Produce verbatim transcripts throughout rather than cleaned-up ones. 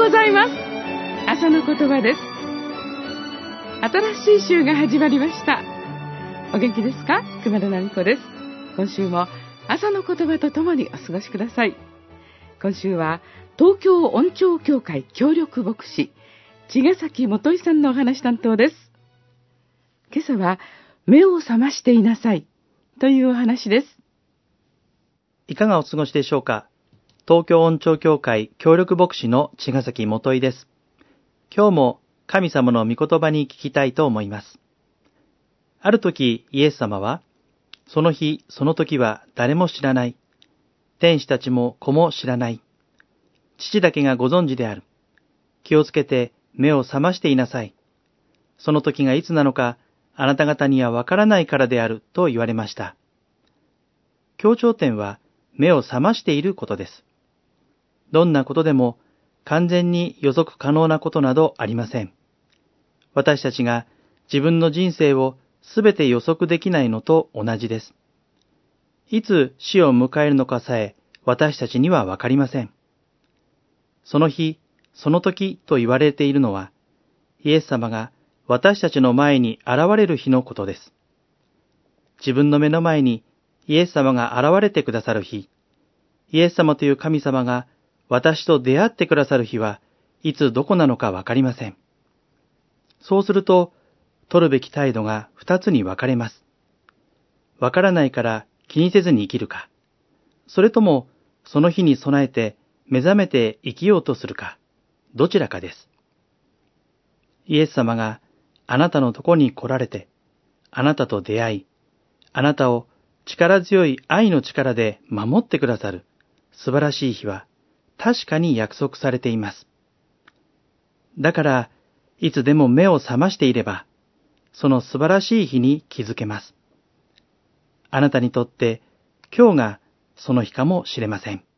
ございます。朝の言葉です。新しい週が始まりました。お元気ですか？熊田奈美子です。今週も朝の言葉とともにお過ごしください。今週は東京音聴協会協力牧師茅ヶ崎元井さんのお話担当です。今朝は目を覚ましていなさいというお話です。 いかがお過ごしでしょうか。東京音聴協会協力牧師の茅ヶ崎元井です。今日も神様の御言葉に聞きたいと思います。ある時イエス様は、その日その時は誰も知らない。天使たちも子も知らない。父だけがご存知である。気をつけて目を覚ましていなさい。その時がいつなのかあなた方にはわからないからであると言われました。強調点は目を覚ましていることです。どんなことでも完全に予測可能なことなどありません。私たちが自分の人生をすべて予測できないのと同じです。いつ死を迎えるのかさえ私たちにはわかりません。その日、その時と言われているのは、イエス様が私たちの前に現れる日のことです。自分の目の前にイエス様が現れてくださる日、イエス様という神様が私と出会ってくださる日はいつどこなのかわかりません。そうすると、取るべき態度が二つに分かれます。わからないから気にせずに生きるか、それともその日に備えて目覚めて生きようとするか、どちらかです。イエス様があなたのとこに来られて、あなたと出会い、あなたを力強い愛の力で守ってくださる素晴らしい日は確かに約束されています。だから、いつでも目を覚ましていれば、その素晴らしい日に気づけます。あなたにとって今日がその日かもしれません。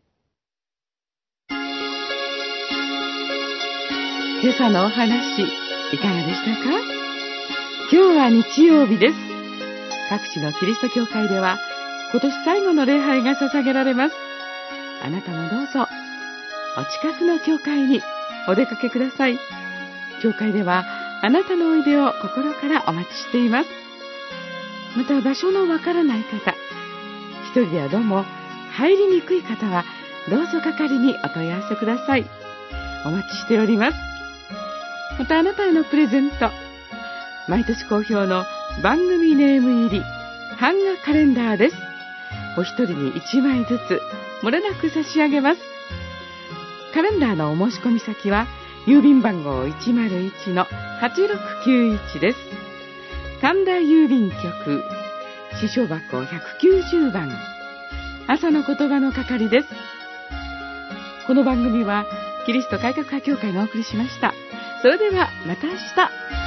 今朝のお話、いかがでしたか？今日は日曜日です。各地のキリスト教会では今年最後の礼拝が捧げられます。あなたもどうぞお近くの教会にお出かけください。教会ではあなたのおいでを心からお待ちしています。また場所のわからない方、一人ではどうも入りにくい方はどうぞ係にお問い合わせください。お待ちしております。またあなたへのプレゼント、毎年好評の番組ネーム入り版画カレンダーです。お一人に一枚ずつ漏れなく差し上げます。カレンダーのお申し込み先は郵便番号 いちまるいちのはちろくきゅういち です。神田郵便局支所箱ひゃくきゅうじゅうばん、朝の言葉の係です。この番組はキリスト改革派協会がお送りしました。それではまた明日。